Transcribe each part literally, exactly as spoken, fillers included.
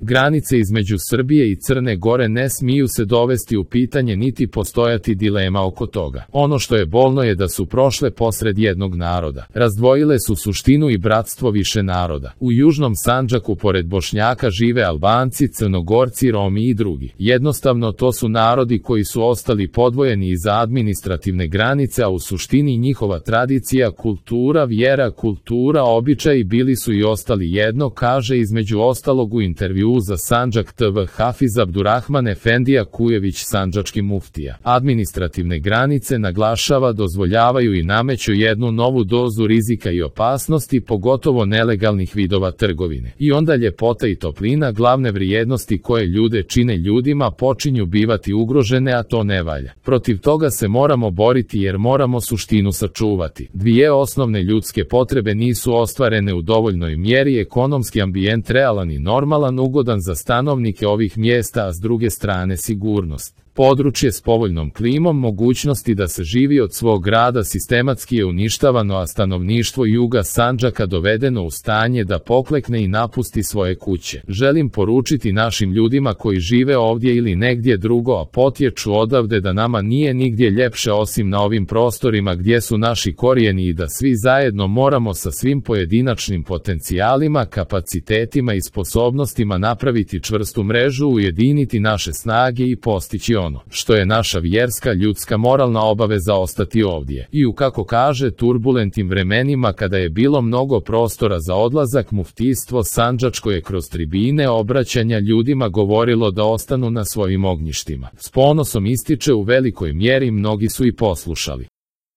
Granice između Srbije i Crne Gore ne smiju se dovesti u pitanje niti postojati dilema oko toga. Ono što je bolno je da su prošle posred jednog naroda. Razdvojile su suštinu i bratstvo više naroda. U južnom Sandžaku pored Bošnjaka žive Albanci, Crnogorci, Romi i drugi. Jednostavno to su narodi koji su ostali podvojeni iza administrativne granice, a u suštini njihova tradicija, kultura, vjera, kultura, običaji bili su i ostali jedno, kaže između ostalog u intervjuu za Sandžak te ve Hafiz Abdurrahman Efendija Kujević, sandžački muftija. Administrativne granice, naglašava, dozvoljavaju i nameću jednu novu dozu rizika i opasnosti, pogotovo nelegalnih vidova trgovine. I onda ljepota i toplina, glavne vrijednosti koje ljude čine ljudima, počinju bivati ugrožene, a to ne valja. Protiv toga se moramo boriti jer moramo suštinu sačuvati. Dvije osnovne ljudske potrebe nisu ostvarene u dovoljnoj mjeri, ekonomski ambijent realan i normalan, ugodan za stanovnike ovih mjesta, a s druge strane sigurnost. Područje s povoljnom klimom, mogućnosti da se živi od svog grada sistematski je uništavano, a stanovništvo juga Sandžaka dovedeno u stanje da poklekne i napusti svoje kuće. Želim poručiti našim ljudima koji žive ovdje ili negdje drugo, a potječu odavde, da nama nije nigdje ljepše osim na ovim prostorima gdje su naši korijeni i da svi zajedno moramo sa svim pojedinačnim potencijalima, kapacitetima i sposobnostima napraviti čvrstu mrežu, ujediniti naše snage i postići ono što je naša vjerska, ljudska, moralna obaveza, ostati ovdje. I u, kako kaže, turbulentnim vremenima kada je bilo mnogo prostora za odlazak, muftijstvo sandžačko je kroz tribine obraćanja ljudima govorilo da ostanu na svojim ognjištima. S ponosom ističe, u velikoj mjeri mnogi su i poslušali.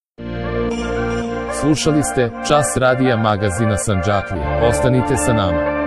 Slušali ste Čas radija magazina Sandžaklija. Ostanite sa nama.